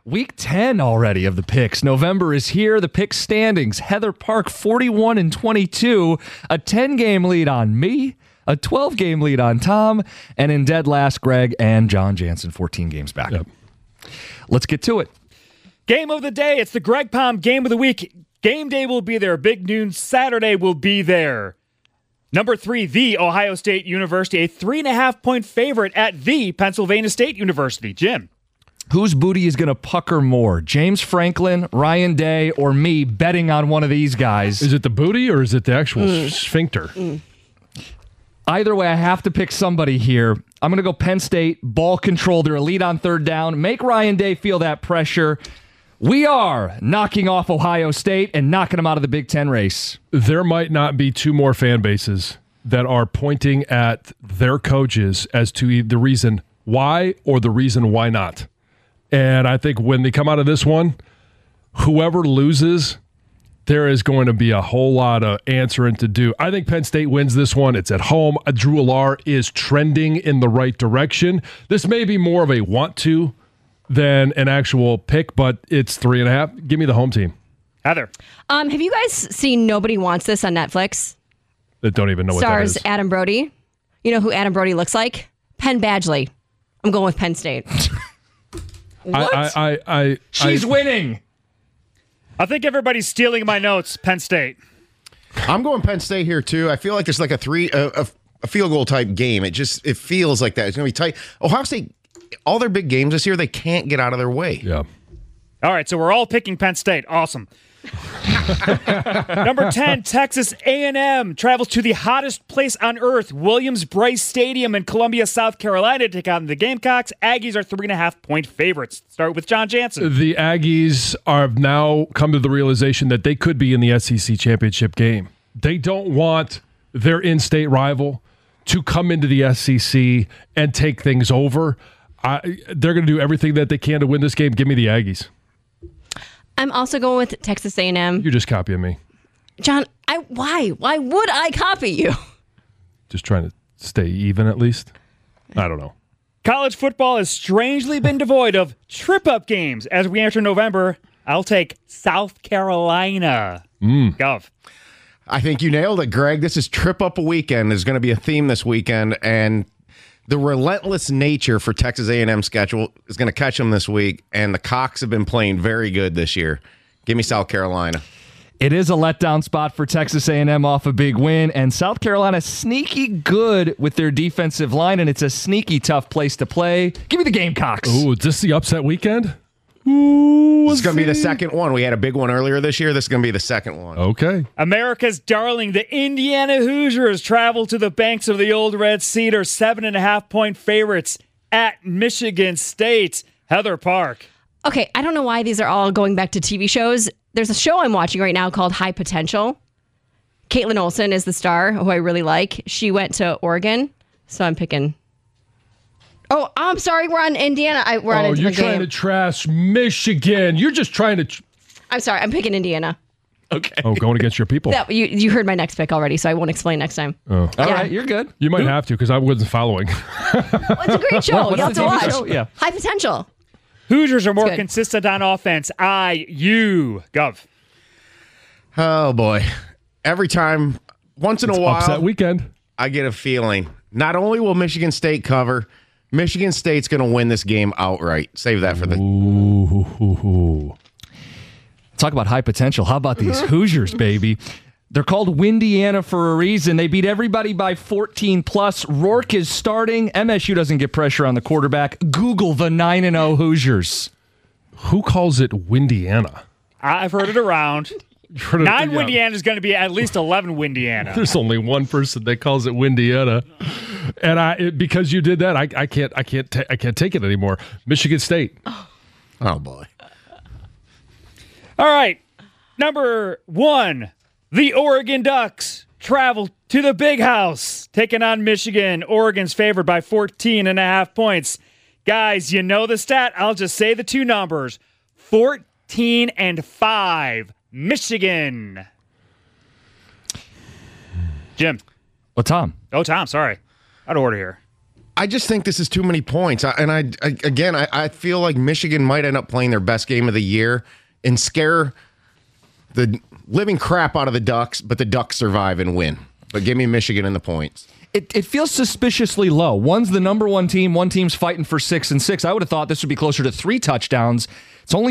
Week 10 already of the picks. November is here. The pick standings. Heather Park 41-22. A 10-game lead on me. A 12-game lead on Tom. And in dead last, Greg and John Jansen, 14 games back. Yep. Let's get to it. Game of the day. It's the Greg Palm Game of the Week. Game day will be there. Big noon Saturday will be there. Number 3, The Ohio State University, a 3.5-point favorite at the Pennsylvania State University. Jim. Whose booty is going to pucker more? James Franklin, Ryan Day, or me betting on one of these guys? Is it the booty or is it the actual sphincter? Either way, I have to pick somebody here. I'm going to go Penn State, ball control. They're elite on third down. Make Ryan Day feel that pressure. We are knocking off Ohio State and knocking them out of the Big Ten race. There might not be two more fan bases that are pointing at their coaches as to the reason why or the reason why not. And I think when they come out of this one, whoever loses, there is going to be a whole lot of answering to do. I think Penn State wins this one. It's at home. Drew Allar is trending in the right direction. This may be more of a want to than an actual pick, but it's 3.5. Give me the home team. Heather. Have you guys seen Nobody Wants This on Netflix? That don't even know what that is. Stars Adam Brody. You know who Adam Brody looks like? Penn Badgley. I'm going with Penn State. What? She's winning. I think everybody's stealing my notes. Penn State. I'm going Penn State here too. I feel like it's like a field goal type game. It feels like that. It's going to be tight. Ohio State, all their big games this year, they can't get out of their way. Yeah. All right, so we're all picking Penn State. Awesome. Number 10, Texas A&M travels to the hottest place on earth, Williams-Brice Stadium in Columbia, South Carolina, to take on the Gamecocks. Aggies are 3.5-point favorites. Start with John Jansen. The Aggies have now come to the realization that they could be in the SEC championship game. They don't want their in-state rival to come into the SEC and take things over. They're going to do everything that they can to win this game. Give me the Aggies. I'm also going with Texas A&M. You're just copying me. John, why? Why would I copy you? Just trying to stay even at least. I don't know. College football has strangely been devoid of trip-up games. As we enter November, I'll take South Carolina. Gov. I think you nailed it, Greg. This is trip-up weekend. There's going to be a theme this weekend, and the relentless nature for Texas A&M schedule is going to catch them this week, and the Cox have been playing very good this year. Give me South Carolina. It is a letdown spot for Texas A&M off a big win, and South Carolina sneaky good with their defensive line, and it's a sneaky tough place to play. Give me the Gamecocks. Ooh, is this the upset weekend? This is going to be the second one. We had a big one earlier this year. This is going to be the second one. Okay. America's darling, the Indiana Hoosiers, travel to the banks of the Old Red Cedar, 7.5-point favorites at Michigan State. Heather Park. Okay, I don't know why these are all going back to TV shows. There's a show I'm watching right now called High Potential. Caitlin Olsen is the star, who I really like. She went to Oregon, so I'm picking... Oh, I'm sorry. We're on Indiana. We're on a different you're trying game. to trash Michigan. You're just trying to... I'm sorry. I'm picking Indiana. Okay. Oh, going against your people. You heard my next pick already, so I won't explain next time. All right, you're good. You might have to, because I wasn't following. Well, it's a great show. You have to watch. Show? Yeah. High Potential. Hoosiers are more consistent on offense. IU. Gov. Oh, boy. Every time, once in a while, upset weekend. I get a feeling. Not only will Michigan State cover, Michigan State's going to win this game outright. Save that for the... Ooh. Talk about high potential. How about these Hoosiers, baby? They're called Windiana for a reason. They beat everybody by 14 plus. Rourke is starting. MSU doesn't get pressure on the quarterback. Google the 9-0 Hoosiers. Who calls it Windiana? I've heard it around. 9 Windiana is going to be at least 11 Windiana. There's only one person that calls it Windiana, and because you did that, I can't take it anymore. Michigan State. Oh boy. All right, number 1, the Oregon Ducks travel to the Big House, taking on Michigan. Oregon's favored by 14.5 points. Guys, you know the stat. I'll just say the two numbers: 14-5. Michigan. Jim. Well, Tom. Oh, Tom, sorry. Out of order here. I just think this is too many points. I feel like Michigan might end up playing their best game of the year and scare the living crap out of the Ducks, but the Ducks survive and win. But give me Michigan in the points. It feels suspiciously low. One's the number one team. One team's fighting for 6-6. I would have thought this would be closer to 3 touchdowns. It's only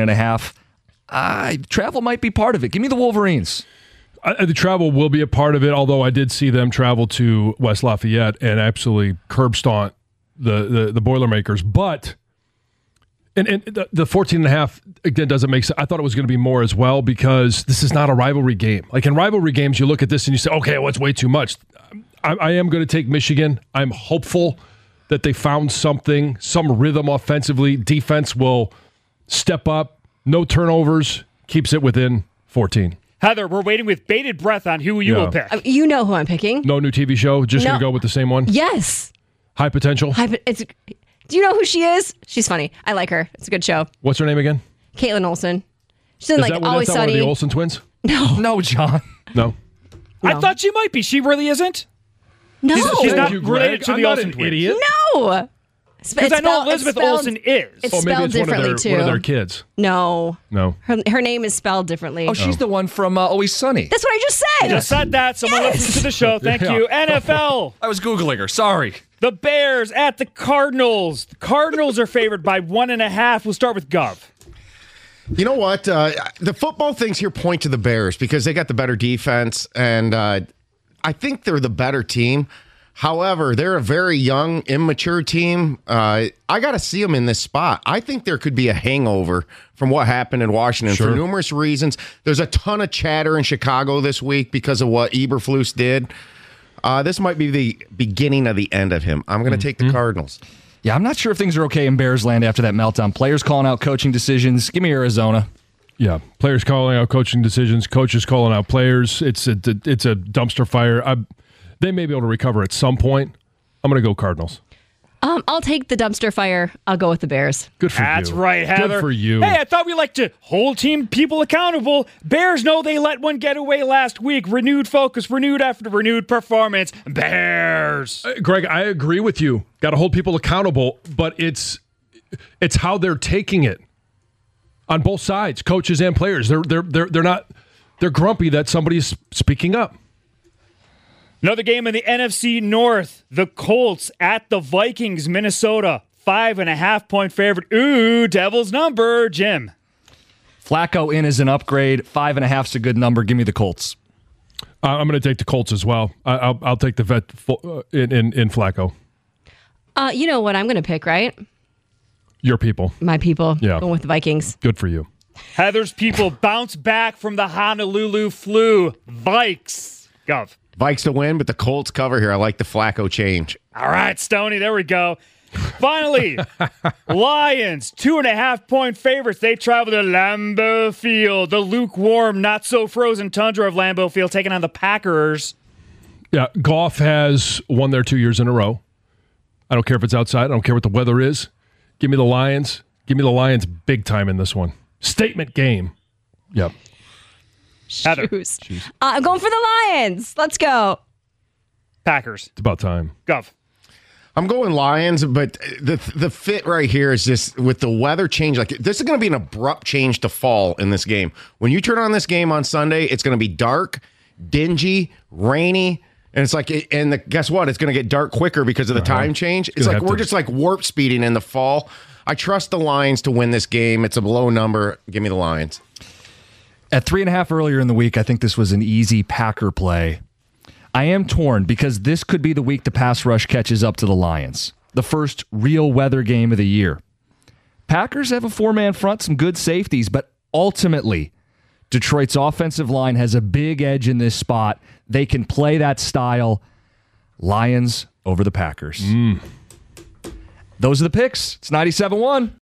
14.5. Travel might be part of it. Give me the Wolverines. The travel will be a part of it, although I did see them travel to West Lafayette and absolutely curb stomp the Boilermakers. But and the 14.5 again doesn't make sense. I thought it was going to be more as well because this is not a rivalry game. Like in rivalry games, you look at this and you say, okay, well, it's way too much. I am going to take Michigan. I'm hopeful that they found some rhythm offensively. Defense will step up. No turnovers. Keeps it within 14. Heather, we're waiting with bated breath on who you will pick. You know who I'm picking. No new TV show? Just going to go with the same one? Yes. High Potential? Do you know who she is? She's funny. I like her. It's a good show. What's her name again? Caitlin Olsen. She's in Always Is that one Sunny. of the Olsen twins? No, John. No. I thought she might be. She really isn't? No. She's not Thank you, related Greg. to I'm the not Olsen an twins. idiot. No. Because I know Elizabeth Olsen is. It's Oh, maybe spelled it's one differently, of too. one of their kids. No. No. Her name is spelled differently. Oh, she's the one from Always Sunny. That's what I just said. Just said that. Someone listens to the show. Thank you. NFL. I was Googling her. Sorry. The Bears at the Cardinals. The Cardinals are favored by 1.5. We'll start with Gov. You know what? The football things here point to the Bears because they got the better defense, and I think they're the better team. However, they're a very young, immature team. I got to see them in this spot. I think there could be a hangover from what happened in Washington for numerous reasons. There's a ton of chatter in Chicago this week because of what Eberflus did. This might be the beginning of the end of him. I'm going to take the Cardinals. Yeah, I'm not sure if things are okay in Bears land after that meltdown. Players calling out coaching decisions. Give me Arizona. Yeah, players calling out coaching decisions, coaches calling out players. It's a dumpster fire. They may be able to recover at some point. I'm going to go Cardinals. I'll take the dumpster fire. I'll go with the Bears. Good for you. That's right, Heather. Good for you. Hey, I thought we like to hold team people accountable. Bears know they let one get away last week. Renewed focus, renewed effort, renewed performance. Bears. Greg, I agree with you. Got to hold people accountable, but it's how they're taking it on both sides, coaches and players. They're grumpy that somebody's speaking up. Another game in the NFC North. The Colts at the Vikings, Minnesota. 5.5-point favorite. Ooh, Devil's number. Jim. Flacco in is an upgrade. 5.5 is a good number. Give me the Colts. I'm going to take the Colts as well. I'll take the vet in Flacco. You know what I'm going to pick, right? Your people. My people. Yeah. Going with the Vikings. Good for you. Heather's people bounce back from the Honolulu flu. Vikes. Gov. Vikes to win, but the Colts cover here. I like the Flacco change. All right, Stoney, there we go. Finally, Lions, 2.5-point favorites. They travel to Lambeau Field, the lukewarm, not-so-frozen tundra of Lambeau Field, taking on the Packers. Yeah, Goff has won there 2 years in a row. I don't care if it's outside. I don't care what the weather is. Give me the Lions. Give me the Lions big time in this one. Statement game. Yep. Heather. I'm going for the Lions. Let's go. Packers. It's about time. Gov. I'm going Lions, but the fit right here is just with the weather change. Like this is going to be an abrupt change to fall in this game. When you turn on this game on Sunday, it's going to be dark, dingy, rainy, and it's like. Guess what? It's going to get dark quicker because of the time change. It's like we're just like warp speeding in the fall. I trust the Lions to win this game. It's a low number. Give me the Lions. At 3.5 earlier in the week, I think this was an easy Packer play. I am torn because this could be the week the pass rush catches up to the Lions. The first real weather game of the year. Packers have a 4-man front, some good safeties, but ultimately, Detroit's offensive line has a big edge in this spot. They can play that style. Lions over the Packers. Those are the picks. It's 97-1.